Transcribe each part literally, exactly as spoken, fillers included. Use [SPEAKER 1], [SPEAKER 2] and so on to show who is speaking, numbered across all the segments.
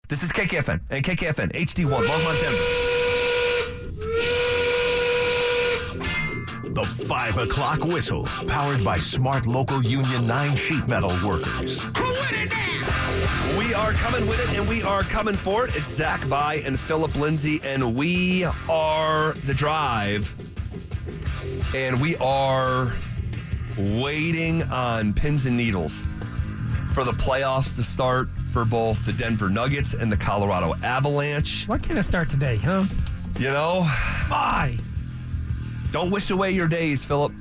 [SPEAKER 1] This is K K F N and K K F N H D one, Longmont, Denver.
[SPEAKER 2] The five o'clock whistle, powered by Smart Local Union nine Sheet Metal Workers.
[SPEAKER 1] We are coming with it, and we are coming for it. It's Zach By and Philip Lindsay, and we are The Drive. And we are waiting on pins and needles for the playoffs to start for both the Denver Nuggets and the Colorado Avalanche.
[SPEAKER 3] Why can't it start today, huh?
[SPEAKER 1] You know?
[SPEAKER 3] Why?
[SPEAKER 1] Don't wish away your days, Philip.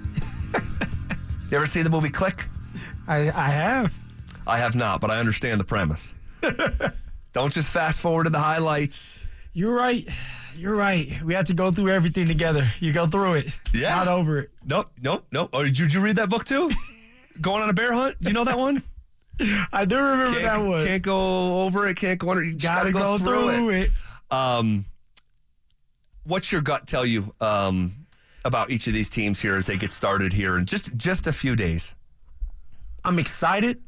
[SPEAKER 1] You ever see the movie Click?
[SPEAKER 3] I, I have.
[SPEAKER 1] I have not, but I understand the premise. Don't just fast forward to the highlights.
[SPEAKER 3] You're right. You're right. We have to go through everything together. You go through it.
[SPEAKER 1] Yeah.
[SPEAKER 3] Not over it.
[SPEAKER 1] No, no, no. Oh, did you, did you read that book too? Going on a bear hunt? Do you know that one?
[SPEAKER 3] I do remember
[SPEAKER 1] Can't,
[SPEAKER 3] that one.
[SPEAKER 1] Can't go over it. Can't go under. You just
[SPEAKER 3] Gotta
[SPEAKER 1] gotta go,
[SPEAKER 3] go
[SPEAKER 1] through,
[SPEAKER 3] through
[SPEAKER 1] it.
[SPEAKER 3] it.
[SPEAKER 1] Um, what's your gut tell you um, about each of these teams here as they get started here in just just a few days?
[SPEAKER 3] I'm excited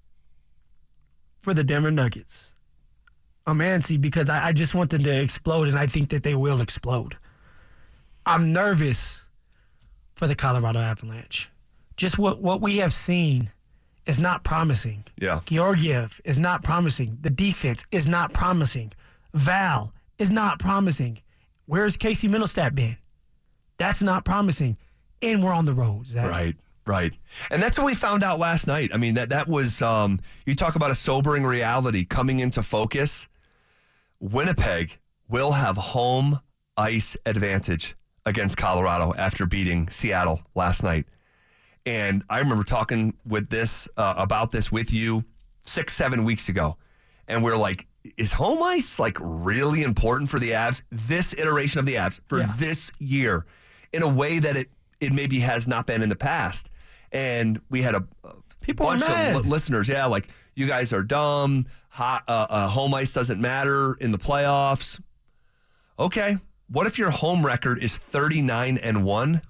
[SPEAKER 3] for the Denver Nuggets. I'm antsy because I, I just want them to explode, and I think that they will explode. I'm nervous for the Colorado Avalanche. Just what, what we have seen is not promising.
[SPEAKER 1] Yeah.
[SPEAKER 3] Georgiev is not promising. The defense is not promising. Val is not promising. Where's Casey Middlestat been? That's not promising. And we're on the road, Zach.
[SPEAKER 1] Right. Right. And that's what we found out last night. I mean, that, that was, um, you talk about a sobering reality coming into focus. Winnipeg will have home ice advantage against Colorado after beating Seattle last night. And I remember talking with this, uh, about this with you six, seven weeks ago. And we're like, is home ice like really important for the Avs? This iteration of the Avs for
[SPEAKER 3] Yeah.
[SPEAKER 1] this year in a way that it, it maybe has not been in the past. And we had a, a
[SPEAKER 3] People
[SPEAKER 1] bunch
[SPEAKER 3] are
[SPEAKER 1] of
[SPEAKER 3] mad.
[SPEAKER 1] li- listeners, yeah, like, you guys are dumb. Hot, uh, uh, home ice doesn't matter in the playoffs. Okay, what if your home record is thirty-nine and one?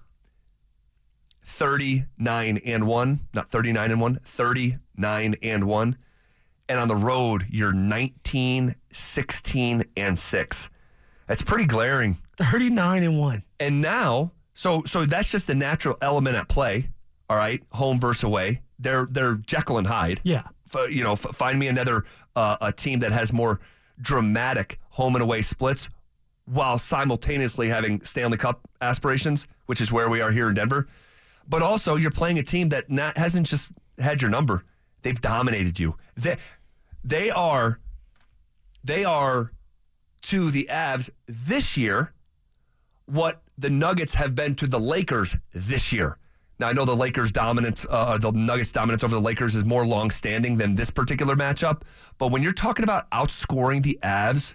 [SPEAKER 1] thirty-nine and one, not thirty-nine and one, thirty-nine and one. And on the road, you're nineteen, sixteen, and six. That's pretty glaring.
[SPEAKER 3] thirty-nine and one.
[SPEAKER 1] And now, so so that's just the natural element at play. All right, home versus away. They're they're Jekyll and Hyde.
[SPEAKER 3] Yeah.
[SPEAKER 1] F- you know, f- find me another uh, a team that has more dramatic home and away splits, while simultaneously having Stanley Cup aspirations, which is where we are here in Denver. But also, you're playing a team that not, hasn't just had your number; they've dominated you. They they are they are to the Avs this year what the Nuggets have been to the Lakers this year. Now, I know the Lakers' dominance, uh, the Nuggets' dominance over the Lakers is more long-standing than this particular matchup. But when you're talking about outscoring the Avs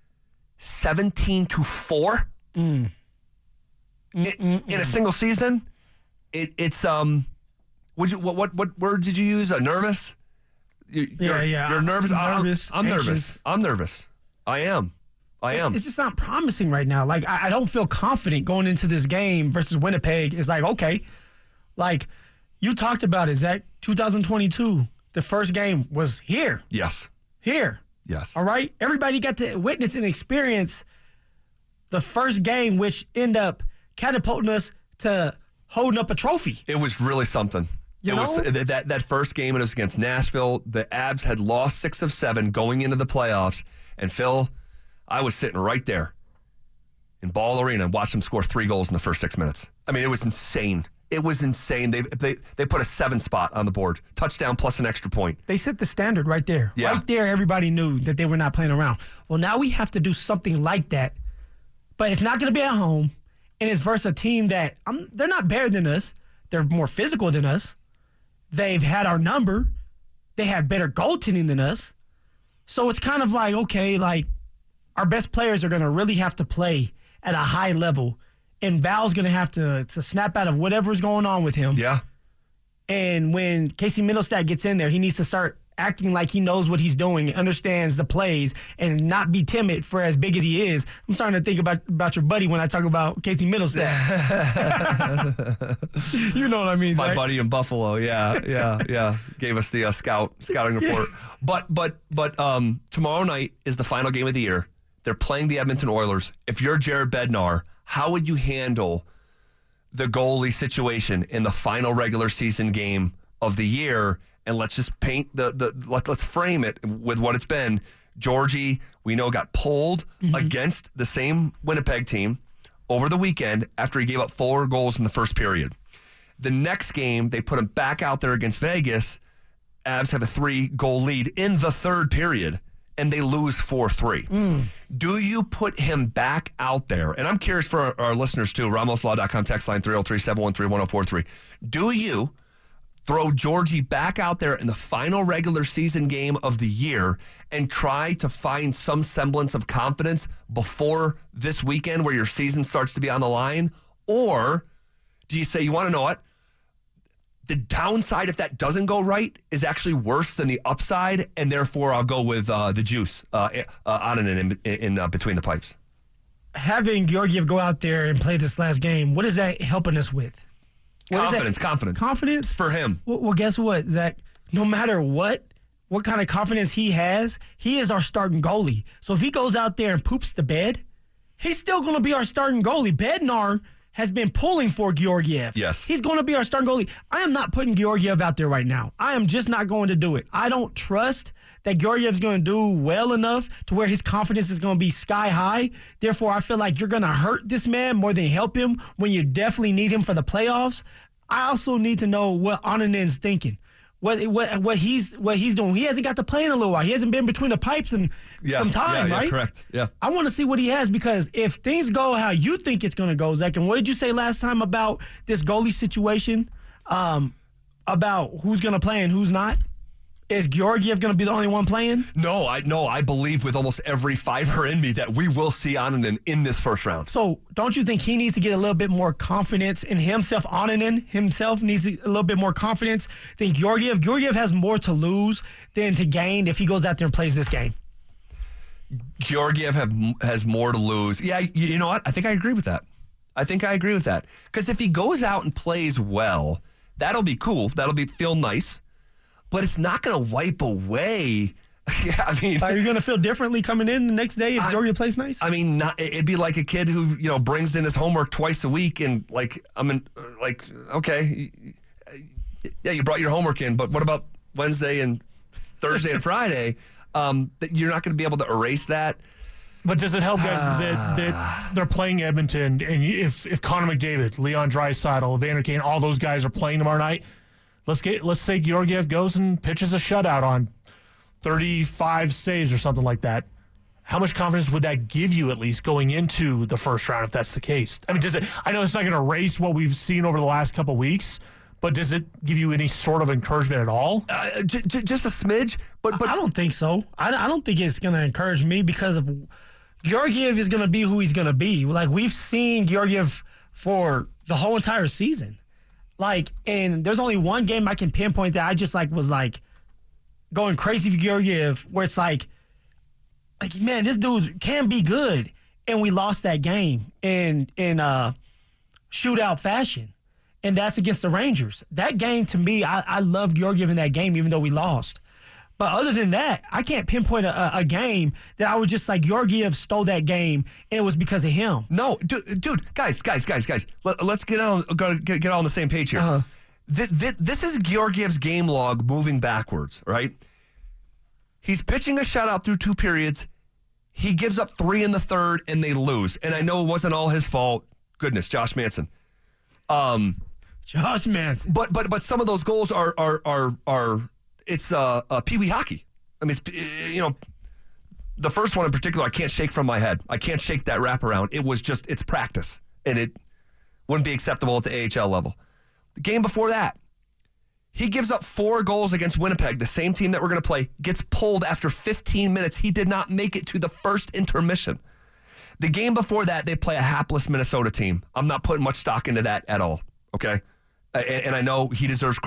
[SPEAKER 1] seventeen to four
[SPEAKER 3] Mm.
[SPEAKER 1] in, in a single season, it, it's um, would you what what what word did you use? Uh, nervous? You,
[SPEAKER 3] Yeah,
[SPEAKER 1] you're,
[SPEAKER 3] yeah.
[SPEAKER 1] You're nervous.
[SPEAKER 3] I'm
[SPEAKER 1] I'm-
[SPEAKER 3] nervous,
[SPEAKER 1] I'm, nervous.
[SPEAKER 3] anxious.
[SPEAKER 1] I'm nervous. I am. I am.
[SPEAKER 3] It's just not promising right now. Like, I, I don't feel confident going into this game versus Winnipeg. It's like, okay, like, you talked about it, Zach. twenty twenty-two, the first game was here.
[SPEAKER 1] Yes.
[SPEAKER 3] Here.
[SPEAKER 1] Yes.
[SPEAKER 3] All right? Everybody got to witness and experience the first game, which ended up catapulting us to holding up a trophy.
[SPEAKER 1] It was really something.
[SPEAKER 3] You
[SPEAKER 1] it
[SPEAKER 3] know?
[SPEAKER 1] was th- that that first game. It was against Nashville. The Avs had lost six of seven going into the playoffs, and Phil, I was sitting right there in Ball Arena and watched them score three goals in the first six minutes. I mean, it was insane. It was insane. They they they put a seven spot on the board, touchdown plus an extra point.
[SPEAKER 3] They set the standard right there.
[SPEAKER 1] Yeah.
[SPEAKER 3] Right there, everybody knew that they were not playing around. Well, now we have to do something like that, but it's not going to be at home, and it's versus a team that um, they're not better than us. They're more physical than us. They've had our number. They have better goaltending than us. So it's kind of like, okay, like, our best players are going to really have to play at a high level, and Val's going to have to to snap out of whatever's going on with him.
[SPEAKER 1] Yeah.
[SPEAKER 3] And when Casey Middlestat gets in there, he needs to start acting like he knows what he's doing, understands the plays, and not be timid for as big as he is. I'm starting to think about, about your buddy when I talk about Casey Middlestat. You know what I mean,
[SPEAKER 1] My
[SPEAKER 3] Zach?
[SPEAKER 1] buddy in Buffalo, yeah, yeah, yeah, gave us the uh, scout scouting report. But but but um, tomorrow night is the final game of the year. They're playing the Edmonton Oilers. If you're Jared Bednar, how would you handle the goalie situation in the final regular season game of the year? And let's just paint the the let, let's frame it with what it's been. Georgie, we know, got pulled mm-hmm. against the same Winnipeg team over the weekend after he gave up four goals in the first period. The next game, they put him back out there against Vegas. Avs have a three-goal lead in the third period, and they lose four three. Mm. Do you put him back out there? And I'm curious for our, our listeners, too. Ramos Law dot com text line three oh three, seven one three, one oh four three. Do you throw Georgie back out there in the final regular season game of the year and try to find some semblance of confidence before this weekend where your season starts to be on the line? Or do you say, you want to know what? The downside, if that doesn't go right, is actually worse than the upside, and therefore I'll go with uh, the juice uh, uh, on and in, in, in uh, between the pipes.
[SPEAKER 3] Having Georgiev go out there and play this last game, what is that helping us with? What
[SPEAKER 1] confidence, confidence.
[SPEAKER 3] Confidence?
[SPEAKER 1] For him.
[SPEAKER 3] Well, well, guess what, Zach? No matter what, what kind of confidence he has, he is our starting goalie. So if he goes out there and poops the bed, he's still going to be our starting goalie. Bednar has been pulling for Georgiev.
[SPEAKER 1] Yes.
[SPEAKER 3] He's going to be our starting goalie. I am not putting Georgiev out there right now. I am just not going to do it. I don't trust that Georgiev's going to do well enough to where his confidence is going to be sky high. Therefore, I feel like you're going to hurt this man more than help him when you definitely need him for the playoffs. I also need to know what Annanen's thinking. What what what he's what he's doing. He hasn't got to play in a little while. He hasn't been between the pipes in
[SPEAKER 1] yeah,
[SPEAKER 3] some time,
[SPEAKER 1] yeah,
[SPEAKER 3] right?
[SPEAKER 1] Yeah, correct. Yeah.
[SPEAKER 3] I want to see what he has, because if things go how you think it's going to go, Zach, and what did you say last time about this goalie situation, um, about who's going to play and who's not? Is Georgiev going to be the only one playing?
[SPEAKER 1] No, I no, I believe with almost every fiber in me that we will see Annunen in this first round.
[SPEAKER 3] So don't you think he needs to get a little bit more confidence in himself? Annunen himself needs a little bit more confidence than Georgiev. Georgiev has more to lose than to gain if he goes out there and plays this game.
[SPEAKER 1] Georgiev have, has more to lose. Yeah, you, you know what? I think I agree with that. I think I agree with that. Because if he goes out and plays well, that'll be cool. That'll be feel nice. But it's not going to wipe away. Yeah, I mean,
[SPEAKER 3] are you going to feel differently coming in the next day if Georgiev plays nice?
[SPEAKER 1] I mean, not, it'd be like a kid who, you know, brings in his homework twice a week, and like, I'm in, like, okay, yeah, you brought your homework in, but what about Wednesday and Thursday and Friday? Um, you're not going to be able to erase that.
[SPEAKER 4] But does it help, guys, that, that they're playing Edmonton, and if if Connor McDavid, Leon Draisaitl, Evander Kane, all those guys are playing tomorrow night? Let's get let's say Georgiev goes and pitches a shutout on thirty-five saves or something like that. How much confidence would that give you, at least going into the first round, if that's the case? I mean, does it? I know it's not going to erase what we've seen over the last couple of weeks, but does it give you any sort of encouragement at all?
[SPEAKER 1] Uh, j- j- just a smidge, but but
[SPEAKER 3] I don't think so. I, I don't think it's going to encourage me, because of Georgiev is going to be who he's going to be. Like, we've seen Georgiev for the whole entire season. Like, and there's only one game I can pinpoint that I just like was like going crazy for Georgiev, where it's like, like man, this dude can be good, and we lost that game in in uh, shootout fashion, and that's against the Rangers. That game, to me, I, I loved Georgiev in that game, even though we lost. But other than that, I can't pinpoint a, a game that I was just like, Georgiev stole that game, and it was because of him.
[SPEAKER 1] No, dude, dude guys, guys, guys, guys. Let, let's get on get, get on the same page here. Uh-huh. Th- th- this is Georgiev's game log moving backwards, right? He's pitching a shutout through two periods. He gives up three in the third, and they lose. And I know it wasn't all his fault. Goodness, Josh Manson. Um,
[SPEAKER 3] Josh Manson.
[SPEAKER 1] But but but some of those goals are are are are. It's uh, uh, Pee Wee hockey. I mean, it's, you know, the first one in particular, I can't shake from my head. I can't shake that wraparound. It was just, it's practice, and it wouldn't be acceptable at the A H L level. The game before that, he gives up four goals against Winnipeg, the same team that we're going to play, gets pulled after fifteen minutes. He did not make it to the first intermission. The game before that, they play a hapless Minnesota team. I'm not putting much stock into that at all, okay? And, and I know he deserves credit.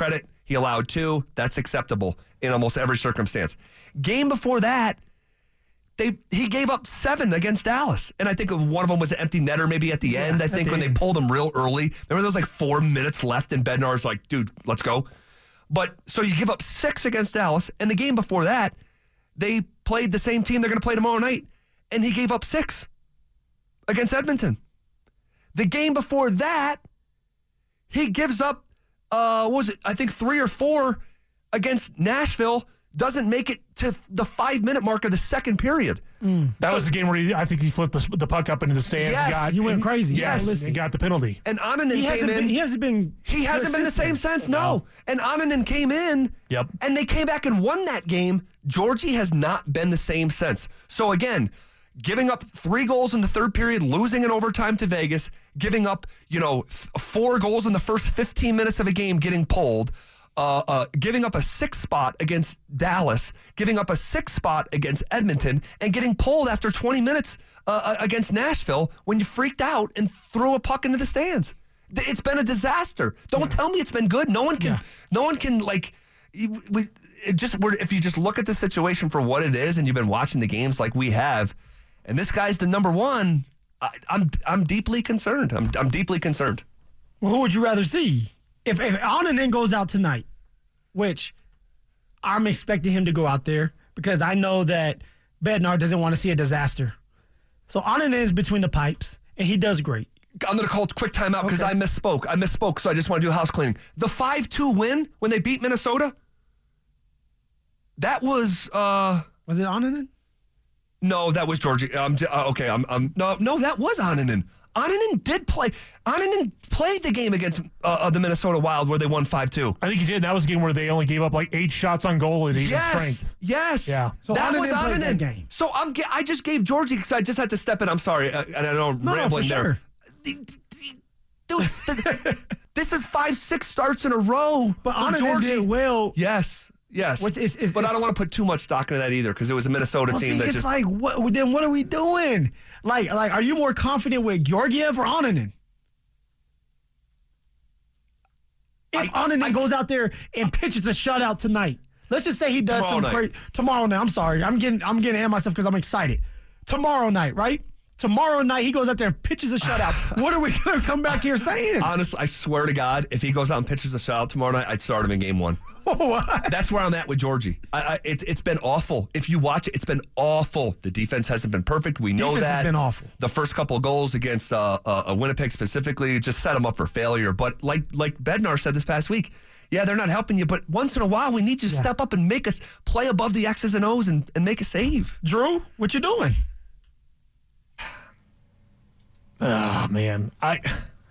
[SPEAKER 1] He allowed two. That's acceptable in almost every circumstance. Game before that, they he gave up seven against Dallas. And I think one of them was an empty netter maybe at the
[SPEAKER 3] Yeah,
[SPEAKER 1] end. I
[SPEAKER 3] at
[SPEAKER 1] think
[SPEAKER 3] the
[SPEAKER 1] when
[SPEAKER 3] end.
[SPEAKER 1] they pulled him real early. Remember there was like four minutes left and Bednar's like, dude, let's go. But so you give up six against Dallas. And the game before that, they played the same team they're going to play tomorrow night. And he gave up six against Edmonton. The game before that, he gives up, uh, what was it, I think three or four against Nashville, doesn't make it to the five-minute mark of the second period.
[SPEAKER 4] That
[SPEAKER 1] So-
[SPEAKER 4] was the game where he, I think he flipped the, the puck up into the stands.
[SPEAKER 1] Yes.
[SPEAKER 4] and got,
[SPEAKER 3] You went crazy.
[SPEAKER 1] Yes.
[SPEAKER 3] Yeah,
[SPEAKER 4] and, and got the penalty.
[SPEAKER 1] And Ananen
[SPEAKER 3] He
[SPEAKER 1] came
[SPEAKER 3] hasn't,
[SPEAKER 1] in.
[SPEAKER 3] been, he hasn't been.
[SPEAKER 1] He hasn't been the same
[SPEAKER 3] consistent.
[SPEAKER 1] since, no. And Ananen came in,
[SPEAKER 4] Yep.
[SPEAKER 1] and they came back and won that game. Georgie has not been the same since. So again, giving up three goals in the third period, losing in overtime to Vegas, giving up, you know, th- four goals in the first fifteen minutes of a game, getting pulled, uh, uh, giving up a six spot against Dallas, giving up a six spot against Edmonton, and getting pulled after twenty minutes uh, against Nashville when you freaked out and threw a puck into the stands. Th- It's been a disaster. Don't tell me it's been good. No one can.
[SPEAKER 3] Yeah.
[SPEAKER 1] No one can like. you- We it just we're, if you just look at the situation for what it is, and you've been watching the games like we have, and this guy's the number one. I, I'm I'm deeply concerned. I'm I'm deeply concerned.
[SPEAKER 3] Well, who would you rather see? If if Ananen goes out tonight, which I'm expecting him to go out there because I know that Bednar doesn't want to see a disaster. So Ananen is between the pipes, and he does great.
[SPEAKER 1] I'm going to call it quick timeout because
[SPEAKER 3] Okay.
[SPEAKER 1] I misspoke. I misspoke, so I just want to do house cleaning. The five two win when they beat Minnesota, that was, uh,
[SPEAKER 3] Was it Ananen?
[SPEAKER 1] no, that was Georgie. Um, uh, okay, I'm, I'm, no, no, that was Ananen. Ananen did play. Ananen played the game against uh, uh, the Minnesota Wild where they won five two.
[SPEAKER 4] I think he did. That was a game where they only gave up like eight shots on goal at even
[SPEAKER 1] Yes,
[SPEAKER 4] strength.
[SPEAKER 1] yes.
[SPEAKER 4] Yeah.
[SPEAKER 3] So
[SPEAKER 1] that was
[SPEAKER 3] Ananen played
[SPEAKER 1] Ananen.
[SPEAKER 3] that game.
[SPEAKER 1] So I'm. ge- I just gave Georgie because I just had to step in. I'm sorry, uh, and I know I'm
[SPEAKER 3] No, no,
[SPEAKER 1] rambling
[SPEAKER 3] for
[SPEAKER 1] there.
[SPEAKER 3] sure.
[SPEAKER 1] Dude, th- this is five, six starts in a row.
[SPEAKER 3] But
[SPEAKER 1] for
[SPEAKER 3] Ananen
[SPEAKER 1] Georgie.
[SPEAKER 3] did well.
[SPEAKER 1] Yes, yes.
[SPEAKER 3] Which is- is-
[SPEAKER 1] but I
[SPEAKER 3] is-
[SPEAKER 1] don't want to put too much stock into that either because it was a Minnesota
[SPEAKER 3] Well,
[SPEAKER 1] team
[SPEAKER 3] see,
[SPEAKER 1] that
[SPEAKER 3] it's
[SPEAKER 1] just.
[SPEAKER 3] like, what? Then what are we doing? Like, like, are you more confident with Georgiev or Ananen? If
[SPEAKER 1] I-
[SPEAKER 3] Ananen
[SPEAKER 1] I-
[SPEAKER 3] goes out there and pitches a shutout tonight, let's just say he does
[SPEAKER 1] Tomorrow
[SPEAKER 3] some
[SPEAKER 1] night.
[SPEAKER 3] crazy tomorrow night. I'm sorry, I'm getting, I'm getting ahead of myself because I'm excited. Tomorrow night, right? Tomorrow night he goes out there and pitches a shutout. What are we gonna come back here saying?
[SPEAKER 1] Honestly, I swear to God, if he goes out and pitches a shutout tomorrow night, I'd start him in game one.
[SPEAKER 3] What?
[SPEAKER 1] That's where I'm at with Georgie. I, I, it's it's been awful. If you watch it, it's been awful. The defense hasn't been perfect. We know
[SPEAKER 3] Defense
[SPEAKER 1] that.
[SPEAKER 3] has been awful.
[SPEAKER 1] The first couple of goals against uh, uh, Winnipeg specifically just set them up for failure. But like like Bednar said this past week, yeah, they're not helping you. But once in a while, we need you to
[SPEAKER 3] Yeah.
[SPEAKER 1] step up and make us play above the X's and O's and, and make a save.
[SPEAKER 3] Drew, what you doing?
[SPEAKER 4] Oh man, I,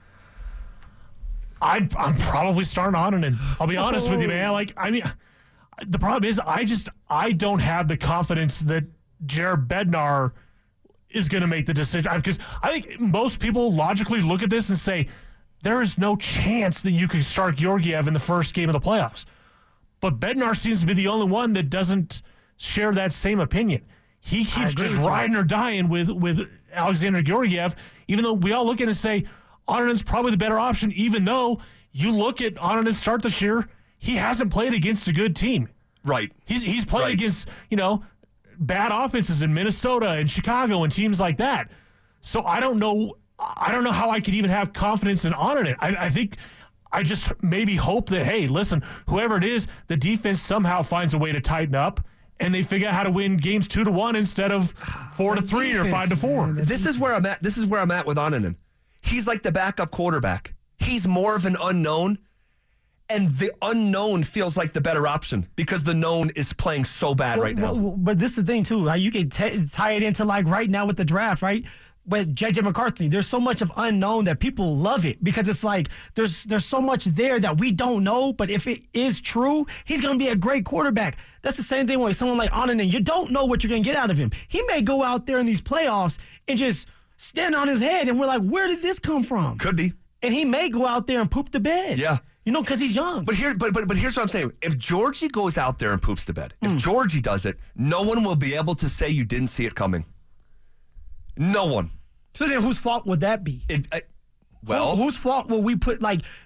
[SPEAKER 4] I, I'm probably starting Ananen. I'll be honest with you, man. Like, I mean, the problem is, I just I don't have the confidence that Jared Bednar is going to make the decision because I think most people logically look at this and say there is no chance that you could start Georgiev in the first game of the playoffs. But Bednar seems to be the only one that doesn't share that same opinion. He keeps
[SPEAKER 3] agree
[SPEAKER 4] just
[SPEAKER 3] with you.
[SPEAKER 4] riding or dying with with Alexander Georgiev, even though we all look at it and say Ananen's probably the better option, even though you look at Ananen's start this year, he hasn't played against a good team.
[SPEAKER 1] Right.
[SPEAKER 4] He's he's played
[SPEAKER 1] Right.
[SPEAKER 4] against, you know, bad offenses in Minnesota and Chicago and teams like that. So I don't know I don't know how I could even have confidence in Ananen. I, I think I just maybe hope that, hey, listen, whoever it is, the defense somehow finds a way to tighten up and they figure out how to win games two to one instead of four to three or five to four.
[SPEAKER 3] man.
[SPEAKER 1] This is where I'm at. This is where I'm at with Ananen. He's like the backup quarterback. He's more of an unknown, and the unknown feels like the better option because the known is playing so bad right now.
[SPEAKER 3] Well, well, but this is the thing too. Right? You can t- tie it into like right now with the draft, right? With J J McCarthy, there's so much of unknown that people love it because it's like there's there's so much there that we don't know. But if it is true, he's going to be a great quarterback. That's the same thing with someone like Ananen. You don't know what you're going to get out of him. He may go out there in these playoffs and just stand on his head, and we're like, where did this come from?
[SPEAKER 1] Could be.
[SPEAKER 3] And he may go out there and poop the bed.
[SPEAKER 1] Yeah.
[SPEAKER 3] You know, because he's young.
[SPEAKER 1] But here, but but but here's what I'm saying. If Georgie goes out there and poops the bed, if Georgie does it, no one will be able to say you didn't see it coming. No one.
[SPEAKER 3] So then whose fault would that be?
[SPEAKER 1] It, I, well,
[SPEAKER 3] Who- whose fault will we put like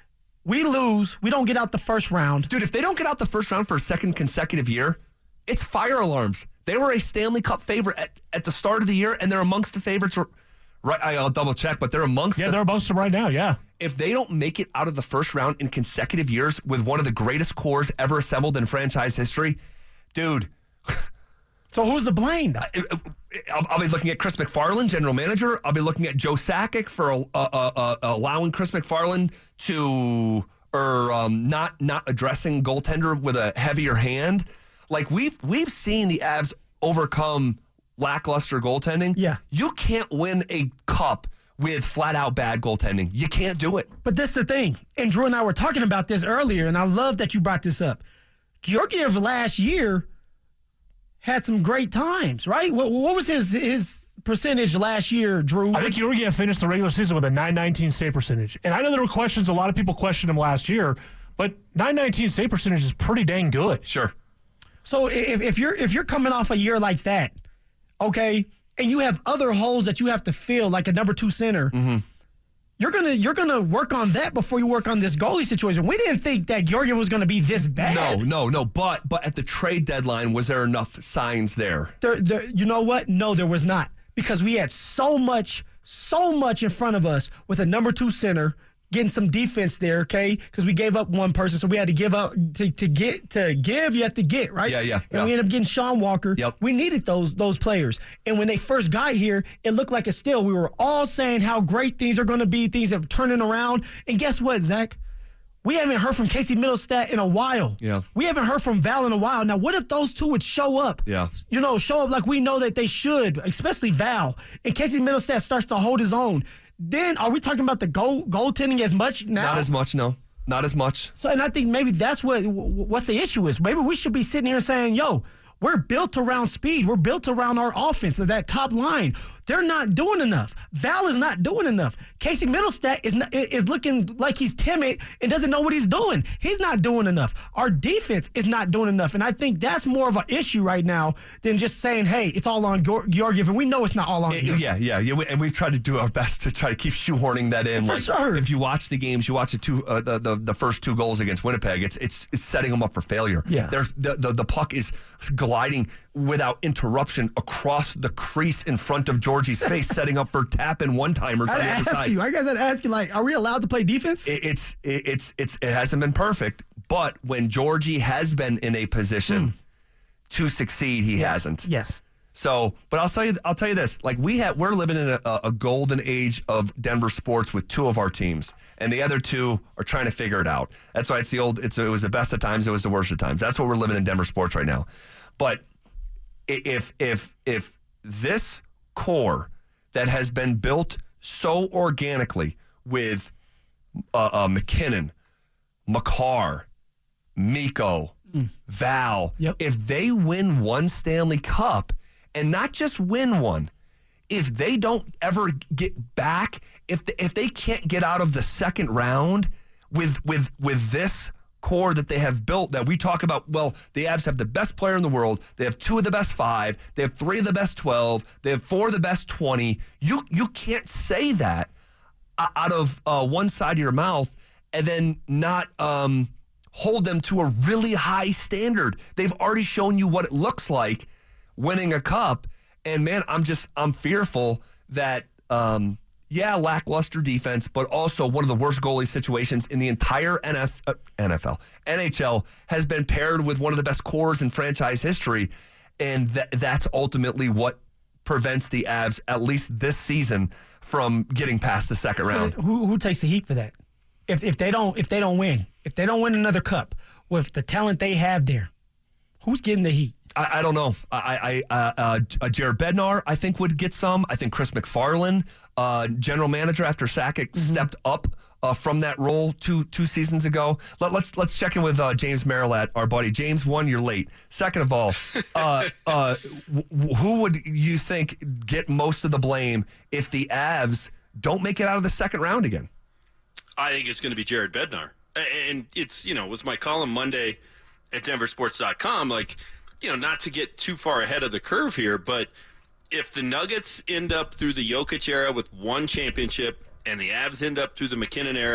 [SPEAKER 3] We lose. We don't get out the first round.
[SPEAKER 1] Dude, if they don't get out the first round for a second consecutive year, it's fire alarms. They were a Stanley Cup favorite at, at the start of the year, and they're amongst the favorites. Right, I'll double check, but they're amongst.
[SPEAKER 4] Yeah,
[SPEAKER 1] the,
[SPEAKER 4] they're amongst them right now. Yeah.
[SPEAKER 1] If they don't make it out of the first round in consecutive years with one of the greatest cores ever assembled in franchise history, dude.
[SPEAKER 3] So who's to blame?
[SPEAKER 1] I'll, I'll be looking at Chris McFarland, general manager. I'll be looking at Joe Sakic for uh, uh, uh, allowing Chris McFarland to or um, not not addressing goaltender with a heavier hand. Like we've we've seen the Avs overcome lackluster goaltending.
[SPEAKER 3] Yeah,
[SPEAKER 1] you can't win a cup with flat out bad goaltending. You can't do it.
[SPEAKER 3] But this is the thing, and Drew and I were talking about this earlier, and I love that you brought this up. Georgiev last year had some great times, right? What, what was his his percentage last year, Drew?
[SPEAKER 4] I think Georgiev finished the regular season with a nine nineteen save percentage. And I know there were questions, a lot of people questioned him last year, but nine nineteen save percentage is pretty dang good.
[SPEAKER 1] Sure.
[SPEAKER 3] So if, if you're if you're coming off a year like that, okay, and you have other holes that you have to fill, like a number two center, mm-hmm. you're gonna you're gonna work on that before you work on this goalie situation. We didn't think that Georgiev was gonna be this bad.
[SPEAKER 1] No, no, no. But but at the trade deadline, was there enough signs there?
[SPEAKER 3] There, there you know what? No, there was not, because we had so much, so much in front of us with a number two center. Getting some defense there, okay? Because we gave up one person, so we had to give up to, to get to give. You have to get, right?
[SPEAKER 1] Yeah, yeah.
[SPEAKER 3] And
[SPEAKER 1] yeah.
[SPEAKER 3] we ended up getting Sean Walker.
[SPEAKER 1] Yep.
[SPEAKER 3] We needed those those players, and when they first got here, it looked like a steal. We were all saying how great things are going to be. Things are turning around, and guess what, Zach? We haven't heard from Casey Middlestat in a while.
[SPEAKER 1] Yeah.
[SPEAKER 3] We haven't heard from Val in a while. Now, what if those two would show up?
[SPEAKER 1] Yeah.
[SPEAKER 3] You know, show up like we know that they should, especially Val, and Casey Middlestat starts to hold his own. Then are we talking about the goal goaltending as much now?
[SPEAKER 1] Not as much, no. Not as much.
[SPEAKER 3] So, and I think maybe that's what what's the issue is. Maybe we should be sitting here saying, yo, we're built around speed. We're built around our offense, that top line. They're not doing enough. Val is not doing enough. Casey Middlestat is not, is looking like he's timid and doesn't know what he's doing. He's not doing enough. Our defense is not doing enough. And I think that's more of an issue right now than just saying, hey, it's all on Georgiev. And we know it's not all on Georgiev.
[SPEAKER 1] Yeah, yeah, yeah. And we've tried to do our best to try to keep shoehorning that in.
[SPEAKER 3] For
[SPEAKER 1] like,
[SPEAKER 3] sure.
[SPEAKER 1] If you watch the games, you watch the two, uh, the, the the first two goals against Winnipeg. It's it's it's setting them up for failure.
[SPEAKER 3] Yeah.
[SPEAKER 1] There's the, the the puck is gliding without interruption across the crease in front of Georgie's face, setting up for tap and one timers on the other side.
[SPEAKER 3] You, I guess I'd ask you, like, are we allowed to play defense?
[SPEAKER 1] It, it's it, it's it's it hasn't been perfect, but when Georgie has been in a position mm. to succeed, he
[SPEAKER 3] yes.
[SPEAKER 1] hasn't.
[SPEAKER 3] Yes.
[SPEAKER 1] So, but I'll tell you, I'll tell you this: like we have, we're living in a, a golden age of Denver sports with two of our teams, and the other two are trying to figure it out. That's why it's the old. It's it was the best of times, it was the worst of times. That's what we're living in Denver sports right now. But if if if this core that has been built so organically with uh, uh, McKinnon, Makar, Mikko, mm. Val,
[SPEAKER 3] yep.
[SPEAKER 1] if they win one Stanley Cup, and not just win one, if they don't ever get back, if the, if they can't get out of the second round with with with this core that they have built, that we talk about, well, the Avs have the best player in the world. They have two of the best five. They have three of the best twelve. They have four of the best twenty. You you can't say that out of uh, one side of your mouth and then not um, hold them to a really high standard. They've already shown you what it looks like winning a cup. And, man, I'm just I'm fearful that, um, yeah, lackluster defense, but also one of the worst goalie situations in the entire N F, uh, N F L, N H L has been paired with one of the best cores in franchise history, and th- that's ultimately what prevents the Avs, at least this season, from getting past the second round.
[SPEAKER 3] So who who takes the heat for that? If if they don't if they don't win, if they don't win another cup with the talent they have there, who's getting the heat?
[SPEAKER 1] I, I don't know. I, I uh, uh, Jared Bednar, I think, would get some. I think Chris McFarland, uh, general manager after Sakic mm-hmm. stepped up uh, from that role two two seasons ago. Let, let's let's check in with uh, James Marilat, our buddy. James, one, you're late. Second of all, uh, uh, w- who would you think get most of the blame if the Avs don't make it out of the second round again?
[SPEAKER 5] I think it's going to be Jared Bednar. And it's, you know, it was my column Monday at Denver Sports dot com, like, you know, not to get too far ahead of the curve here, but if the Nuggets end up through the Jokic era with one championship and the Avs end up through the McKinnon era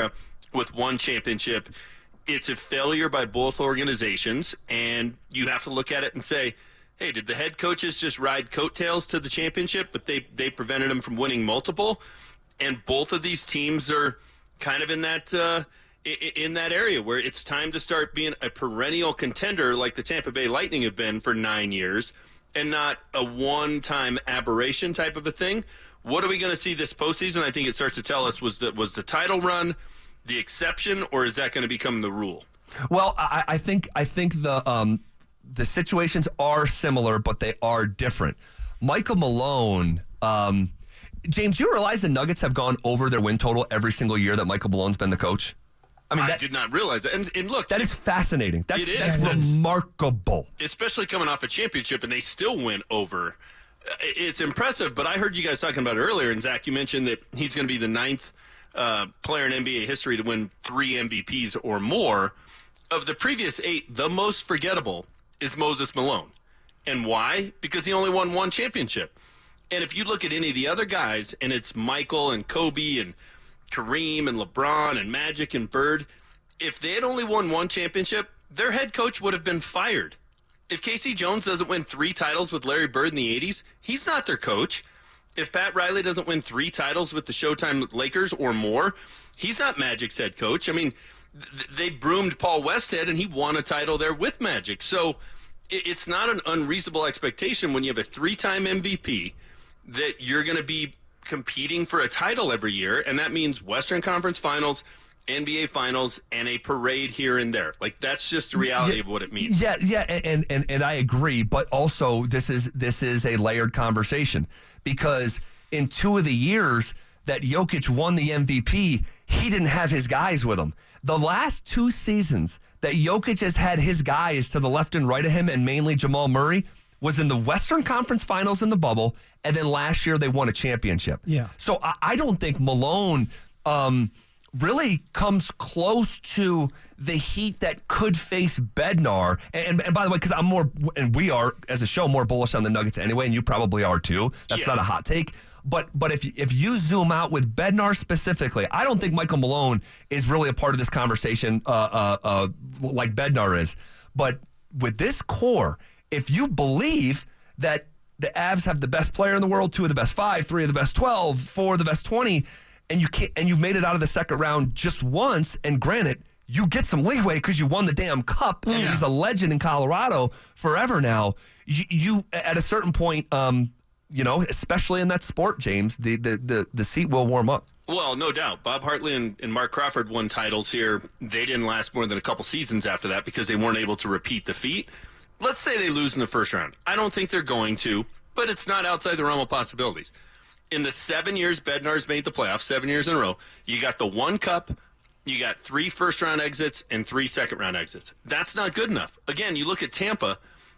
[SPEAKER 5] with one championship. It's a failure by both organizations, and you have to look at it and say, hey, did the head coaches just ride coattails to the championship, but they, they prevented them from winning multiple? And both of these teams are kind of in that uh, in that area where it's time to start being a perennial contender like the Tampa Bay Lightning have been for nine years and not a one-time aberration type of a thing. What are we going to see this postseason? I think it starts to tell us, was the, was the title run the exception, or is that going to become the rule?
[SPEAKER 1] Well, I, I think I think the um, the situations are similar, but they are different. Michael Malone, um, James, you realize the Nuggets have gone over their win total every single year that Michael Malone's been the coach?
[SPEAKER 5] I mean, I that, did not realize that. And, and look,
[SPEAKER 1] that is fascinating. That's,
[SPEAKER 5] it is.
[SPEAKER 1] that's
[SPEAKER 5] That's,
[SPEAKER 1] remarkable.
[SPEAKER 5] Especially coming off a championship, and they still went over. It's impressive, but I heard you guys talking about it earlier, and Zach, you mentioned that he's going to be the ninth uh, player in N B A history to win three M V Ps or more. Of the previous eight, the most forgettable is Moses Malone. And why? Because he only won one championship. And if you look at any of the other guys, and it's Michael and Kobe and Kareem and LeBron and Magic and Bird, if they had only won one championship, their head coach would have been fired. If Casey Jones doesn't win three titles with Larry Bird in the eighties, he's not their coach. If Pat Riley doesn't win three titles with the Showtime Lakers or more, he's not Magic's head coach. I mean, th- they broomed Paul Westhead, and he won a title there with Magic. So it- it's not an unreasonable expectation when you have a three-time M V P that you're going to be competing for a title every year, and that means Western Conference Finals, N B A Finals, and a parade here and there. Like, that's just the reality
[SPEAKER 1] yeah,
[SPEAKER 5] of what it means.
[SPEAKER 1] Yeah, yeah, and, and and I agree, but also this is this is a layered conversation because in two of the years that Jokic won the M V P, he didn't have his guys with him. The last two seasons that Jokic has had his guys to the left and right of him, and mainly Jamal Murray, was in the Western Conference Finals in the bubble, and then last year they won a championship.
[SPEAKER 3] Yeah.
[SPEAKER 1] So I, I don't think Malone um, really comes close to the heat that could face Bednar. And, and by the way, because I'm more, and we are as a show more bullish on the Nuggets anyway, and you probably are too. That's
[SPEAKER 5] Yeah.
[SPEAKER 1] not a hot take. But but if if you zoom out with Bednar specifically, I don't think Michael Malone is really a part of this conversation uh, uh, uh, like Bednar is. But with this core, if you believe that the Avs have the best player in the world, two of the best five, three of the best twelve, four of the best twenty, and you can't, and you've made it out of the second round just once, and granted, you get some leeway because you won the damn cup, and
[SPEAKER 5] Yeah.
[SPEAKER 1] he's a legend in Colorado forever now. You, you at a certain point, um, you know, especially in that sport, James, the the the, the seat will warm up.
[SPEAKER 5] Well, no doubt. Bob Hartley and, and Mark Crawford won titles here. They didn't last more than a couple seasons after that because they weren't able to repeat the feat. Let's say they lose in the first round. I don't think they're going to, but it's not outside the realm of possibilities. In the seven years Bednar's made the playoffs, seven years in a row, you got the one cup, you got three first-round exits, and three second-round exits. That's not good enough. Again, you look at Tampa.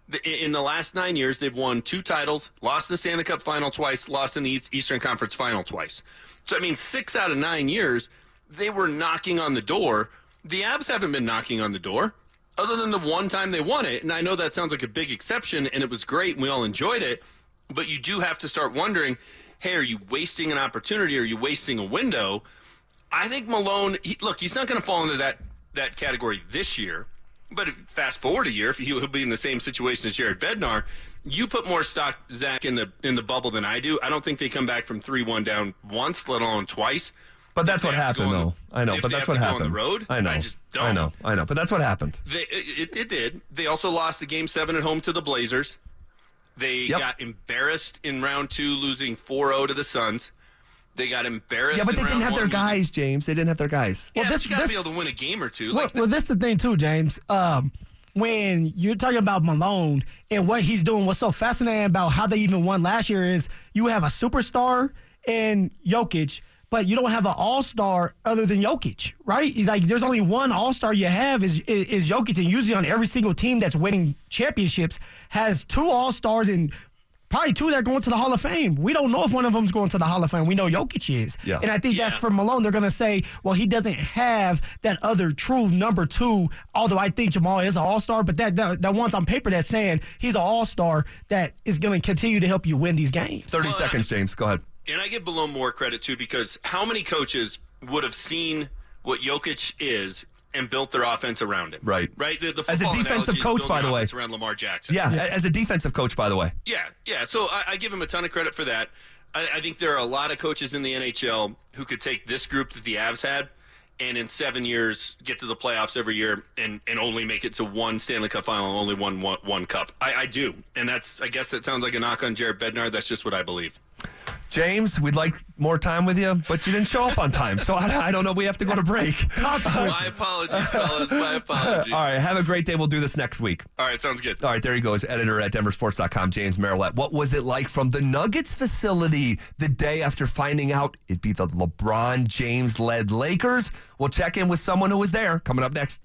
[SPEAKER 5] In the last nine years, they've won two titles, lost in the Stanley Cup final twice, lost in the Eastern Conference final twice. So, I mean, six out of nine years, they were knocking on the door. The Avs haven't been knocking on the door. Other than the one time they won it, and I know that sounds like a big exception, and it was great, and we all enjoyed it, but you do have to start wondering, hey, are you wasting an opportunity? Are you wasting a window? I think Malone, he, look, he's not going to fall into that, that category this year, but fast forward a year, if he will be in the same situation as Jared Bednar, you put more stock, Zach, in the in the bubble than I do. I don't think they come back from three one down once, let alone twice.
[SPEAKER 1] But that's
[SPEAKER 5] If
[SPEAKER 1] what
[SPEAKER 5] they have to
[SPEAKER 1] happened,
[SPEAKER 5] go on
[SPEAKER 1] though.
[SPEAKER 5] the-
[SPEAKER 1] I know,
[SPEAKER 5] if
[SPEAKER 1] but
[SPEAKER 5] they
[SPEAKER 1] that's
[SPEAKER 5] have
[SPEAKER 1] what
[SPEAKER 5] to go
[SPEAKER 1] happened.
[SPEAKER 5] on the road,
[SPEAKER 1] I know.
[SPEAKER 5] I just don't.
[SPEAKER 1] I know. I know. But that's what happened.
[SPEAKER 5] They, it, it did. They also lost the game seven at home to the Blazers. They
[SPEAKER 1] Yep.
[SPEAKER 5] got embarrassed in round two, losing four oh to the Suns. They got embarrassed.
[SPEAKER 1] Yeah, but they
[SPEAKER 5] in
[SPEAKER 1] didn't
[SPEAKER 5] round
[SPEAKER 1] have their
[SPEAKER 5] one, losing-
[SPEAKER 1] guys, James. They didn't have their guys.
[SPEAKER 5] Yeah,
[SPEAKER 3] Well,
[SPEAKER 5] but
[SPEAKER 3] this-
[SPEAKER 5] you got to
[SPEAKER 3] this-
[SPEAKER 5] be able to win a game or two.
[SPEAKER 3] Well,
[SPEAKER 5] Like,
[SPEAKER 3] well, this is the thing too, James. Um, when you're talking about Malone and what he's doing, what's so fascinating about how they even won last year is you have a superstar in Jokic, but you don't have an all-star other than Jokic, right? Like, there's only one all-star you have is, is is Jokic, and usually on every single team that's winning championships has two all-stars and probably two that are going to the Hall of Fame. We don't know if one of them's going to the Hall of Fame. We know Jokic is.
[SPEAKER 1] Yeah.
[SPEAKER 3] And I think
[SPEAKER 5] Yeah.
[SPEAKER 3] that's for Malone. They're going to say, well, he doesn't have that other true number two, although I think Jamal is an all-star, but that, that, that one's on paper that's saying he's an all-star that is going to continue to help you win these games.
[SPEAKER 1] thirty
[SPEAKER 5] Well,
[SPEAKER 1] seconds, James. Go ahead.
[SPEAKER 5] and I give Malone more credit, too, because how many coaches would have seen what Jokic is and built their offense around him.
[SPEAKER 1] Right.
[SPEAKER 5] Right? The, the
[SPEAKER 1] As a defensive coach, by the way.
[SPEAKER 5] Around Lamar Jackson.
[SPEAKER 1] Yeah, yeah, as a defensive coach, by the way.
[SPEAKER 5] Yeah, yeah. So I, I give him a ton of credit for that. I, I think there are a lot of coaches in the N H L who could take this group that the Avs had and in seven years get to the playoffs every year and, and only make it to one Stanley Cup final and only one, one, one cup. I, I do. And that's, I guess that sounds like a knock on Jared Bednar. That's just what I believe.
[SPEAKER 1] James, we'd like more time with you, but you didn't show up on time. So I, I don't know. We have to go to break.
[SPEAKER 5] My apologies, fellas. My apologies.
[SPEAKER 1] All right. Have a great day. We'll do this next week.
[SPEAKER 5] All right. Sounds good.
[SPEAKER 1] All right. There he goes. Editor at Denver Sports dot com, James Marolette. What was it like from the Nuggets facility the day after finding out it'd be the LeBron James-led Lakers? We'll check in with someone who was there. Coming up next.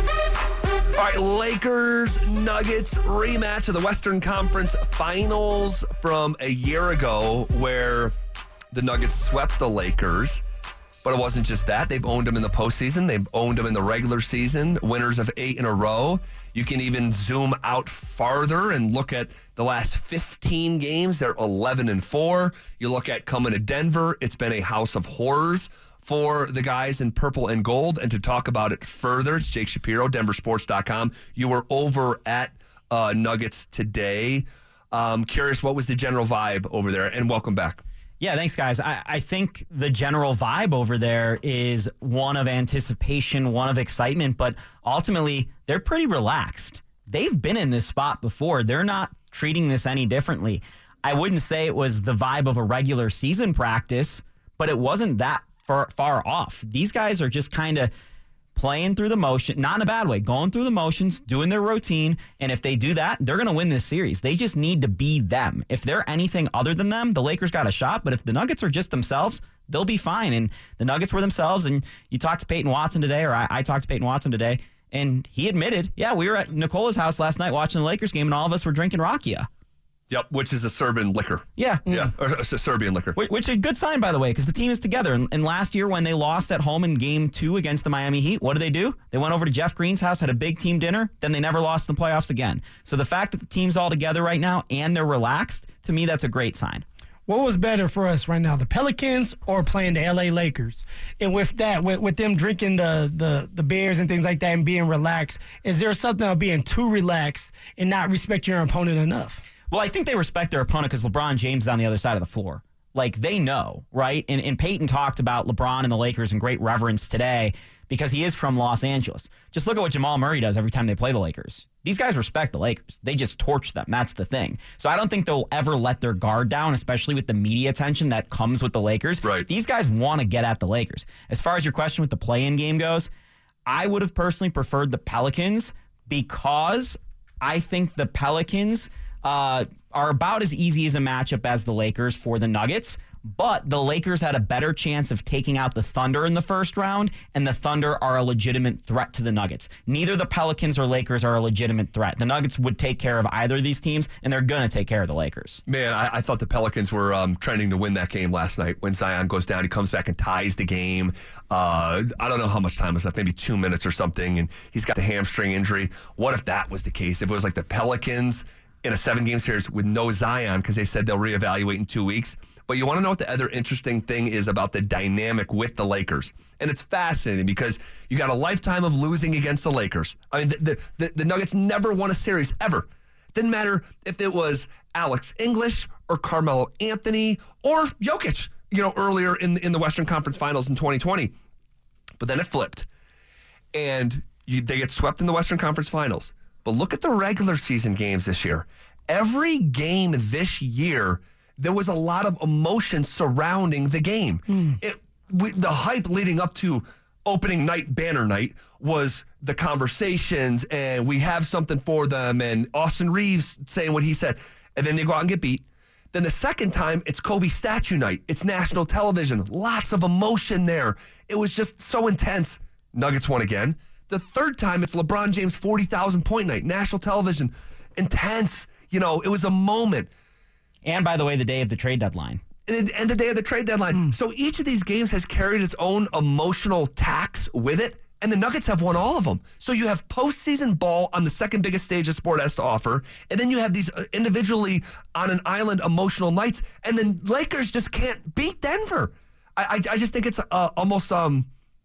[SPEAKER 1] All right, Lakers, Nuggets rematch of the Western Conference Finals from a year ago where the Nuggets swept the Lakers. But it wasn't just that. They've owned them in the postseason. They've owned them in the regular season, winners of eight in a row. You can even zoom out farther and look at the last fifteen games. They're eleven and four. You look at coming to Denver, it's been a house of horrors for the guys in purple and gold. And to talk about it further, it's Jake Shapiro, Denver Sports dot com. You were over at uh, Nuggets today. Um, curious, what was the general vibe over there? And welcome back.
[SPEAKER 6] Yeah, thanks, guys. I, I think the general vibe over there is one of anticipation, one of excitement, but ultimately, they're pretty relaxed. They've been in this spot before. They're not treating this any differently. I wouldn't say it was the vibe of a regular season practice, but it wasn't that far, far off. These guys are just kind of playing through the motion, not in a bad way, going through the motions, doing their routine, and if they do that, they're going to win this series. They just need to be them. If they're anything other than them, the Lakers got a shot, but if the Nuggets are just themselves, they'll be fine, and the Nuggets were themselves, and you talked to Peyton Watson today, or I, I talked to Peyton Watson today, and he admitted, yeah, we were at Nicola's house last night watching the Lakers game, and all of us were drinking Rakia.
[SPEAKER 1] Yep, which is a Serbian liquor.
[SPEAKER 6] Yeah.
[SPEAKER 1] Yeah, or a Serbian liquor.
[SPEAKER 6] Which is a good sign, by the way, because the team is together. And, and last year, when they lost at home in game two against the Miami Heat, what did they do? They went over to Jeff Green's house, had a big team dinner, then they never lost in the playoffs again. So the fact that the team's all together right now and they're relaxed, to me, that's a great sign.
[SPEAKER 3] What was better for us right now, the Pelicans or playing the L A Lakers? And with that, with, with them drinking the, the, the beers and things like that and being relaxed, is there something of being too relaxed and not respect your opponent enough?
[SPEAKER 6] Well, I think they respect their opponent because LeBron James is on the other side of the floor. Like, they know, right? And, and Peyton talked about LeBron and the Lakers in great reverence today because he is from Los Angeles. Just look at what Jamal Murray does every time they play the Lakers. These guys respect the Lakers. They just torch them. That's the thing. So I don't think they'll ever let their guard down, especially with the media attention that comes with the Lakers.
[SPEAKER 1] Right.
[SPEAKER 6] These guys want to get at the Lakers. As far as your question with the play-in game goes, I would have personally preferred the Pelicans because I think the Pelicans uh, are about as easy as a matchup as the Lakers for the Nuggets. But the Lakers had a better chance of taking out the Thunder in the first round, and the Thunder are a legitimate threat to the Nuggets. Neither the Pelicans or Lakers are a legitimate threat. The Nuggets would take care of either of these teams, and they're going to take care of the Lakers.
[SPEAKER 1] Man, I, I thought the Pelicans were um, trending to win that game last night. When Zion goes down, he comes back and ties the game. Uh, I don't know how much time was left, maybe two minutes or something, and he's got the hamstring injury. What if that was the case? If it was like the Pelicans in a seven-game series with no Zion, because they said they'll reevaluate in two weeks. But you want to know what the other interesting thing is about the dynamic with the Lakers. And it's fascinating because you got a lifetime of losing against the Lakers. I mean, the, the, the Nuggets never won a series, ever. Didn't matter if it was Alex English or Carmelo Anthony or Jokic, you know, earlier in, in the Western Conference Finals in twenty twenty. But then it flipped. And you, they get swept in the Western Conference Finals. But look at the regular season games this year. Every game this year, there was a lot of emotion surrounding the game. Mm. It, we, the hype leading up to opening night, banner night, was the conversations, and we have something for them, and Austin Reeves saying what he said, and then they go out and get beat. Then the second time, it's Kobe statue night. It's national television. Lots of emotion there. It was just so intense. Nuggets won again. The third time, it's LeBron James forty thousand point night, national television. Intense. You know, it was a moment.
[SPEAKER 6] And, by the way, the day of the trade deadline.
[SPEAKER 1] And, and the day of the trade deadline. Mm. So each of these games has carried its own emotional tax with it, and the Nuggets have won all of them. So you have postseason ball on the second biggest stage a sport has to offer, and then you have these individually on an island emotional nights, and then Lakers just can't beat Denver. I, I, I just think it's uh, almost um,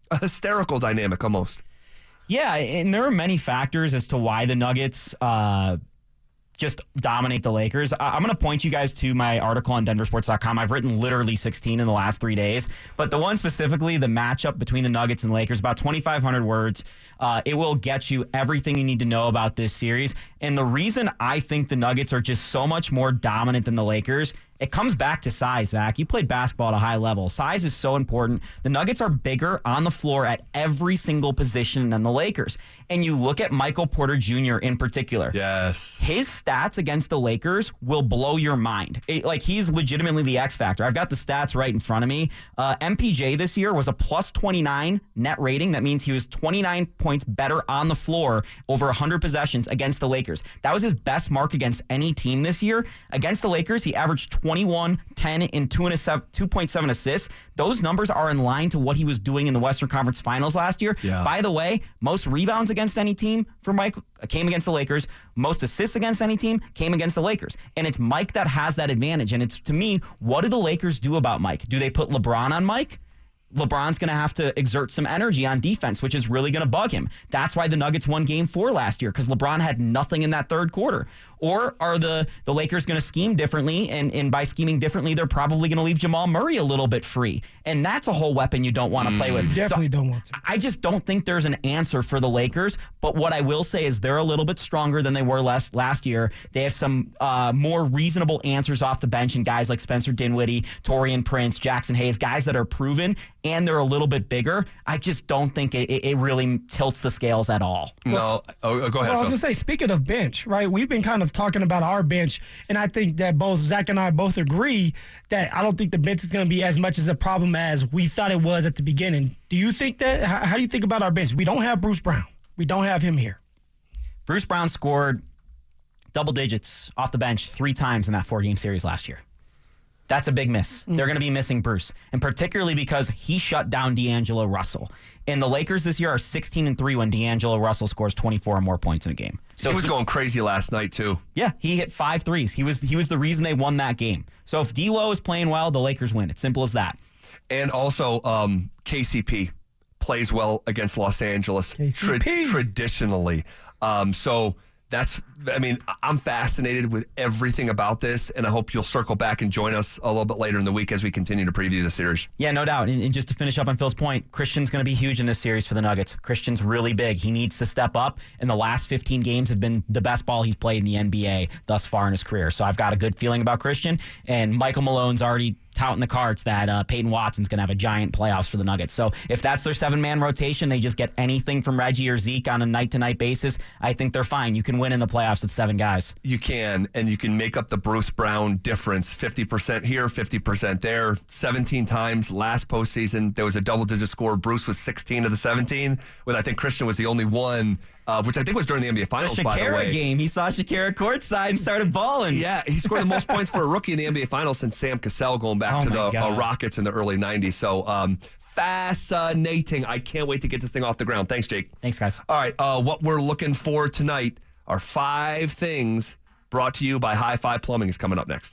[SPEAKER 1] a hysterical dynamic almost.
[SPEAKER 6] Yeah, and there are many factors as to why the Nuggets uh, just dominate the Lakers. I- I'm going to point you guys to my article on Denver Sports dot com. I've written literally sixteen in the last three days, but the one specifically, the matchup between the Nuggets and Lakers, about twenty-five hundred words. Uh, it will get you everything you need to know about this series. And the reason I think the Nuggets are just so much more dominant than the Lakers, it comes back to size, Zach. You played basketball at a high level. Size is so important. The Nuggets are bigger on the floor at every single position than the Lakers. And you look at Michael Porter Junior in particular.
[SPEAKER 1] Yes.
[SPEAKER 6] His stats against the Lakers will blow your mind. It, like, he's legitimately the X factor. I've got the stats right in front of me. Uh, M P J this year was a plus twenty-nine net rating. That means he was twenty-nine points better on the floor over one hundred possessions against the Lakers. That was his best mark against any team this year. Against the Lakers, he averaged twenty-one, ten, and two point seven assists. Those numbers are in line to what he was doing in the Western Conference Finals last year.
[SPEAKER 1] Yeah.
[SPEAKER 6] By the way, most rebounds against any team for Mike came against the Lakers. Most assists against any team came against the Lakers. And it's Mike that has that advantage. And it's, to me, what do the Lakers do about Mike? Do they put LeBron on Mike? LeBron's going to have to exert some energy on defense, which is really going to bug him. That's why the Nuggets won game four last year, because LeBron had nothing in that third quarter. Or are the, the Lakers going to scheme differently? And, and by scheming differently, they're probably going to leave Jamal Murray a little bit free. And that's a whole weapon you don't want to mm. play with.
[SPEAKER 3] You definitely
[SPEAKER 6] so
[SPEAKER 3] don't want to.
[SPEAKER 6] I just don't think there's an answer for the Lakers. But what I will say is they're a little bit stronger than they were last, last year. They have some uh, more reasonable answers off the bench, and guys like Spencer Dinwiddie, Taurean Prince, Jackson Hayes, guys that are proven, and they're a little bit bigger. I just don't think it, it really tilts the scales at all.
[SPEAKER 1] No. Oh, go ahead.
[SPEAKER 3] Well, I was
[SPEAKER 1] Phil.
[SPEAKER 3] going to say, speaking of bench, right, we've been kind of talking about our bench, and I think that both Zach and I both agree that I don't think the bench is going to be as much as a problem as we thought it was at the beginning. Do you think that? How, how do you think about our bench? We don't have Bruce Brown. We don't have him here.
[SPEAKER 6] Bruce Brown scored double digits off the bench three times in that four-game series last year. That's a big miss. Mm-hmm. They're going to be missing Bruce, and particularly because he shut down D'Angelo Russell. And the Lakers this year are sixteen and three when D'Angelo Russell scores twenty-four or more points in a game.
[SPEAKER 1] So he was going crazy last night too.
[SPEAKER 6] Yeah, he hit five threes. He was he was the reason they won that game. So if D'Lo is playing well, the Lakers win. It's simple as that.
[SPEAKER 1] And also, um, K C P plays well against Los Angeles tra- traditionally. Um, so. That's, I mean, I'm fascinated with everything about this, and I hope you'll circle back and join us a little bit later in the week as we continue to preview the series.
[SPEAKER 6] Yeah, no doubt. And, and just to finish up on Phil's point, Christian's going to be huge in this series for the Nuggets. Christian's really big. He needs to step up, and the last fifteen games have been the best ball he's played in the N B A thus far in his career. So I've got a good feeling about Christian, and Michael Malone's already touting the carts that uh, Peyton Watson's going to have a giant playoffs for the Nuggets. So if that's their seven-man rotation, they just get anything from Reggie or Zeke on a night-to-night basis, I think they're fine. You can win in the playoffs with seven guys.
[SPEAKER 1] You can, and you can make up the Bruce Brown difference. fifty percent here, fifty percent there. seventeen times last postseason, there was a double-digit score. Bruce was sixteen of the seventeen, with I think Christian was the only one, uh, which I think was during the N B A Finals,
[SPEAKER 6] the
[SPEAKER 1] by the way.
[SPEAKER 6] Shakira game. He saw Shakira courtside and started balling.
[SPEAKER 1] Yeah, he scored the most points for a rookie in the N B A Finals since Sam Cassell, going back
[SPEAKER 6] Oh
[SPEAKER 1] to
[SPEAKER 6] my
[SPEAKER 1] the uh,
[SPEAKER 6] God.
[SPEAKER 1] Rockets in the early nineties. So, um, fascinating. I can't wait to get this thing off the ground. Thanks, Jake.
[SPEAKER 6] Thanks, guys.
[SPEAKER 1] All right, uh, what we're looking for tonight are five things brought to you by High Five Plumbing is coming up next.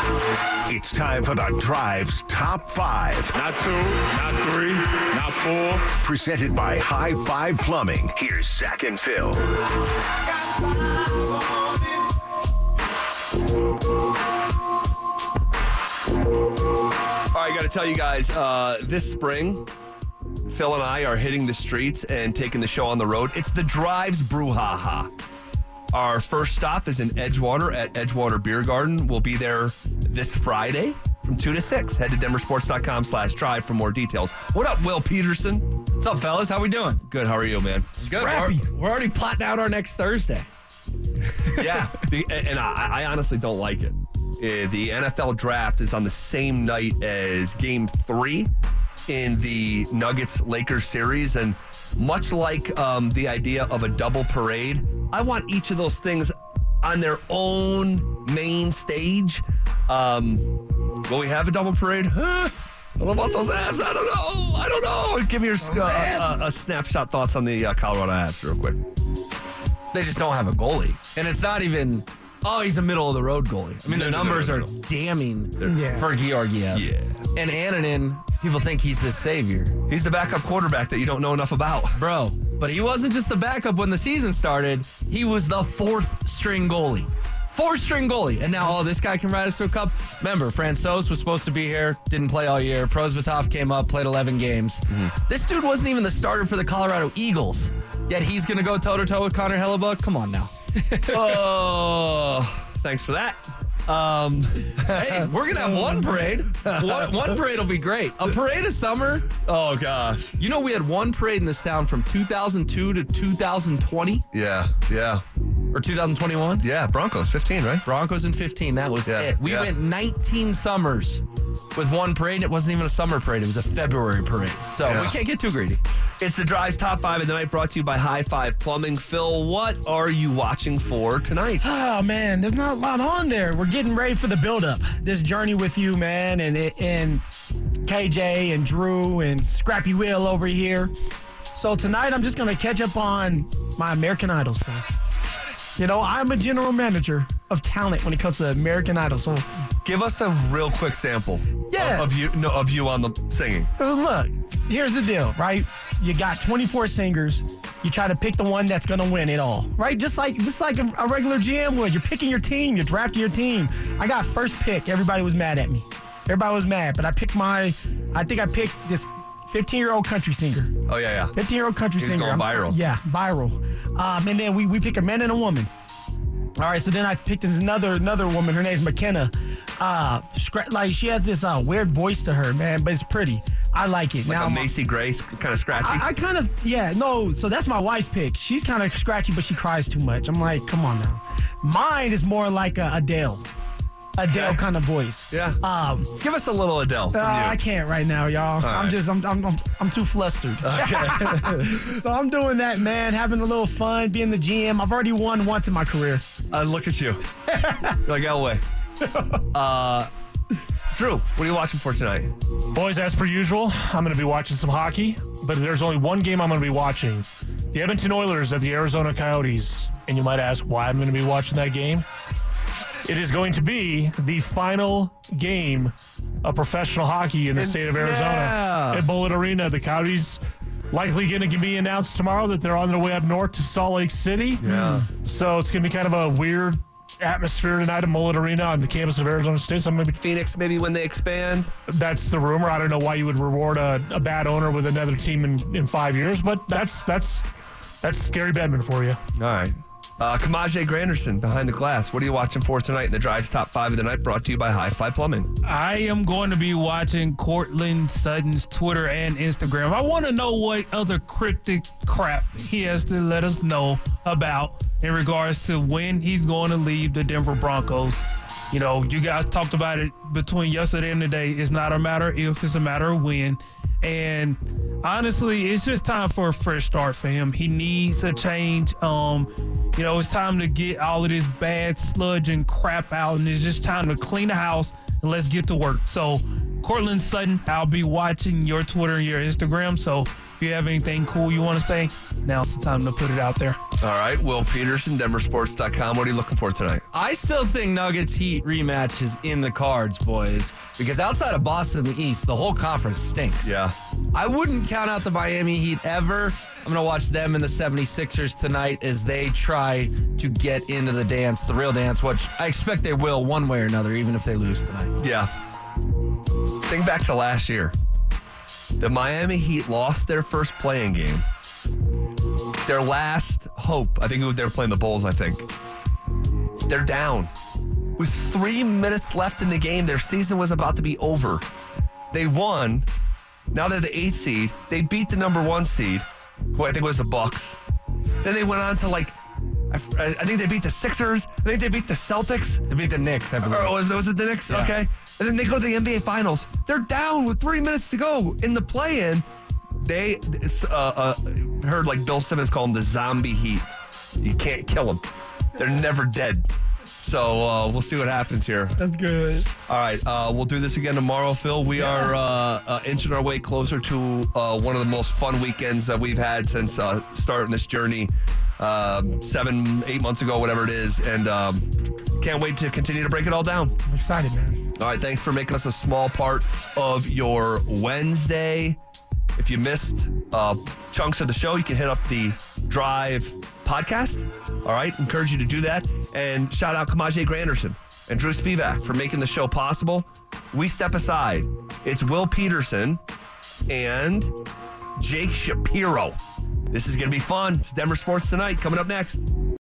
[SPEAKER 2] It's time for the Drive's Top five.
[SPEAKER 7] Not two, not three, not four.
[SPEAKER 2] Presented by High Five Plumbing. Here's Zach and Phil.
[SPEAKER 1] All right, I got to tell you guys, uh, this spring, Phil and I are hitting the streets and taking the show on the road. It's the Drive's Brouhaha. Our first stop is in Edgewater at Edgewater Beer Garden. We'll be there this Friday from two to six. Head to denversports.com slash drive for more details. What up, Will Peterson?
[SPEAKER 8] What's up, fellas? How we doing?
[SPEAKER 1] Good, how are you, man?
[SPEAKER 8] Good. We're, we're already plotting out our next Thursday.
[SPEAKER 1] Yeah, the- and I, I honestly don't like it. Uh, the N F L draft is on the same night as game three in the Nuggets-Lakers series, and much like um, the idea of a double parade, I want each of those things on their own main stage. Um, will we have a double parade? Huh? I don't know about those Avs. I don't know. I don't know. Give me your uh, uh, a snapshot thoughts on the uh, Colorado Avs real quick.
[SPEAKER 8] They just don't have a goalie. And it's not even Oh, he's a middle of the road goalie. I mean,
[SPEAKER 1] No,
[SPEAKER 8] the
[SPEAKER 1] no, no,
[SPEAKER 8] numbers
[SPEAKER 1] no, no,
[SPEAKER 8] are
[SPEAKER 1] no.
[SPEAKER 8] damning
[SPEAKER 3] Yeah.
[SPEAKER 8] for Georgiev.
[SPEAKER 1] Yeah.
[SPEAKER 8] And Ananen, people think he's the savior.
[SPEAKER 1] He's the backup quarterback that you don't know enough about.
[SPEAKER 8] Bro, but he wasn't just the backup when the season started. He was the fourth string goalie. Fourth string goalie. And now, oh, this guy can ride us to a cup. Remember, Francouz was supposed to be here, didn't play all year. Prosvetov came up, played eleven games.
[SPEAKER 1] Mm-hmm.
[SPEAKER 8] This dude wasn't even the starter for the Colorado Eagles. Yet he's going to go toe-to-toe with Connor Hellebuck? Come on now.
[SPEAKER 1] Oh, thanks for that. Um,
[SPEAKER 8] Hey, we're going to have one parade. One, one parade will be great. A parade of summer.
[SPEAKER 1] oh, gosh.
[SPEAKER 8] You know, we had one parade in this town from two thousand two to two thousand twenty
[SPEAKER 1] Yeah, yeah,
[SPEAKER 8] or two thousand twenty-one.
[SPEAKER 1] yeah. Broncos, fifteen, right?
[SPEAKER 8] Broncos in fifteen. That was
[SPEAKER 1] Yeah,
[SPEAKER 8] it. We
[SPEAKER 1] yeah.
[SPEAKER 8] went nineteen summers with one parade. And it wasn't even a summer parade. It was a February parade. So
[SPEAKER 1] Yeah.
[SPEAKER 8] we can't get too greedy.
[SPEAKER 1] It's the Drive's Top five of the Night, brought to you by High Five Plumbing. Phil, what are you watching for tonight?
[SPEAKER 3] Oh man, there's not a lot on there. We're getting ready for the build-up. This journey with you, man, and and K J and Drew and Scrappy Will over here. So tonight, I'm just gonna catch up on my American Idol stuff. You know, I'm a general manager of talent when it comes to American Idol. So
[SPEAKER 1] Give us a real quick sample
[SPEAKER 3] Yeah.
[SPEAKER 1] of, of you no, of you on the singing.
[SPEAKER 3] Uh, Look, here's the deal, right? You got twenty-four singers. You try to pick the one that's gonna win it all, right? Just like just like a, a regular G M would. You're picking your team. You're drafting your team. I got first pick. Everybody was mad at me. Everybody was mad, but I picked my. I think I picked this fifteen-year-old country singer.
[SPEAKER 1] Oh, yeah, yeah.
[SPEAKER 3] fifteen-year-old country
[SPEAKER 1] He's
[SPEAKER 3] singer.
[SPEAKER 1] going
[SPEAKER 3] I'm-
[SPEAKER 1] viral.
[SPEAKER 3] Yeah, viral. Um, and then we we pick a man and a woman. All right, so then I picked another another woman. Her name's McKenna. Uh, scra- like she has this uh, weird voice to her, man, but it's pretty. I like it.
[SPEAKER 1] Like
[SPEAKER 3] now
[SPEAKER 1] a
[SPEAKER 3] I'm-
[SPEAKER 1] Macy Gray, kind of scratchy.
[SPEAKER 3] I, I kind of, yeah, no, so that's my wife's pick. She's kind of scratchy, but she cries too much. I'm like, come on now. Mine is more like a Adele. Adele
[SPEAKER 1] Okay.
[SPEAKER 3] kind of voice.
[SPEAKER 1] yeah.
[SPEAKER 3] Um,
[SPEAKER 1] Give us a little Adele from
[SPEAKER 3] uh, I
[SPEAKER 1] you.
[SPEAKER 3] can't right now, y'all. I'm
[SPEAKER 1] right.
[SPEAKER 3] just, I'm, I'm, I'm, I'm too flustered. so I'm doing that, man, having a little fun, being the G M. I've already won once in my career.
[SPEAKER 1] Uh, look at you. You're like Elway. Uh, Drew, what are you watching for tonight?
[SPEAKER 4] Boys, as per usual, I'm going to be watching some hockey, but there's only one game I'm going to be watching. The Edmonton Oilers at the Arizona Coyotes. And you might ask why I'm going to be watching that game. It is going to be the final game of professional hockey in the state of Arizona
[SPEAKER 1] yeah.
[SPEAKER 4] at Bullet Arena. The Coyotes likely going to be announced tomorrow that they're on their way up north to Salt Lake City.
[SPEAKER 1] Yeah.
[SPEAKER 4] So it's going to be kind of a weird atmosphere tonight at Bullet Arena on the campus of Arizona State. So I'm going to be
[SPEAKER 1] Phoenix, maybe when they expand.
[SPEAKER 4] That's the rumor. I don't know why you would reward a, a bad owner with another team in, in five years, but that's that's that's Gary Bettman for you.
[SPEAKER 1] All right. Uh, Kamaje Granderson, Behind the Glass. What are you watching for tonight in the Drive's Top five of the Night, brought to you by High Five Plumbing?
[SPEAKER 9] I am going to be watching Cortland Sutton's Twitter and Instagram. I want to know what other cryptic crap he has to let us know about in regards to when he's going to leave the Denver Broncos. You know, you guys talked about it between yesterday and today. It's not a matter if, it's a matter of when. And honestly, it's just time for a fresh start for him. He needs a change. Um, you know, it's time to get all of this bad sludge and crap out, and it's just time to clean the house and let's get to work. So, Cortland Sutton, I'll be watching your Twitter and your Instagram. So, if you have anything cool you want to say, now's the time to put it out there.
[SPEAKER 1] All right. Will Peterson, Denver Sports dot com. What are you looking for tonight?
[SPEAKER 8] I still think Nuggets Heat rematch is in the cards, boys, because outside of Boston in the East, the whole conference stinks.
[SPEAKER 1] Yeah.
[SPEAKER 8] I wouldn't count out the Miami Heat ever. I'm going to watch them and the seventy-sixers tonight as they try to get into the dance, the real dance, which I expect they will one way or another, even if they lose tonight.
[SPEAKER 1] Yeah. Think back to last year. The Miami Heat lost their first playing game. Their last hope, I think they were playing the Bulls, I think. They're down. With three minutes left in the game, their season was about to be over. They won. Now they're the eighth seed. They beat the number one seed, who I think was the Bucks. Then they went on to like, I, I think they beat the Sixers. I think they beat the Celtics.
[SPEAKER 8] They beat the Knicks, I believe.
[SPEAKER 1] Or was, was it the Knicks?
[SPEAKER 8] Yeah.
[SPEAKER 1] Okay. And then they go to the N B A Finals. They're down with three minutes to go in the play-in. They uh, uh, heard like Bill Simmons call them the zombie heat. You can't kill them. They're never dead. So uh, we'll see what happens here.
[SPEAKER 3] That's good.
[SPEAKER 1] All right, uh, we'll do this again tomorrow, Phil. We are uh, uh, inching our way closer to uh, one of the most fun weekends that we've had since uh, starting this journey uh, seven, eight months ago, whatever it is. And um, can't wait to continue to break it all down.
[SPEAKER 3] I'm excited, man.
[SPEAKER 1] All right, thanks for making us a small part of your Wednesday. If you missed uh, chunks of the show, you can hit up the Drive podcast. All right, encourage you to do that. And shout out Kamaje Granderson and Drew Spivak for making the show possible. We step aside. It's Will Peterson and Jake Shapiro. This is going to be fun. It's Denver Sports Tonight coming up next.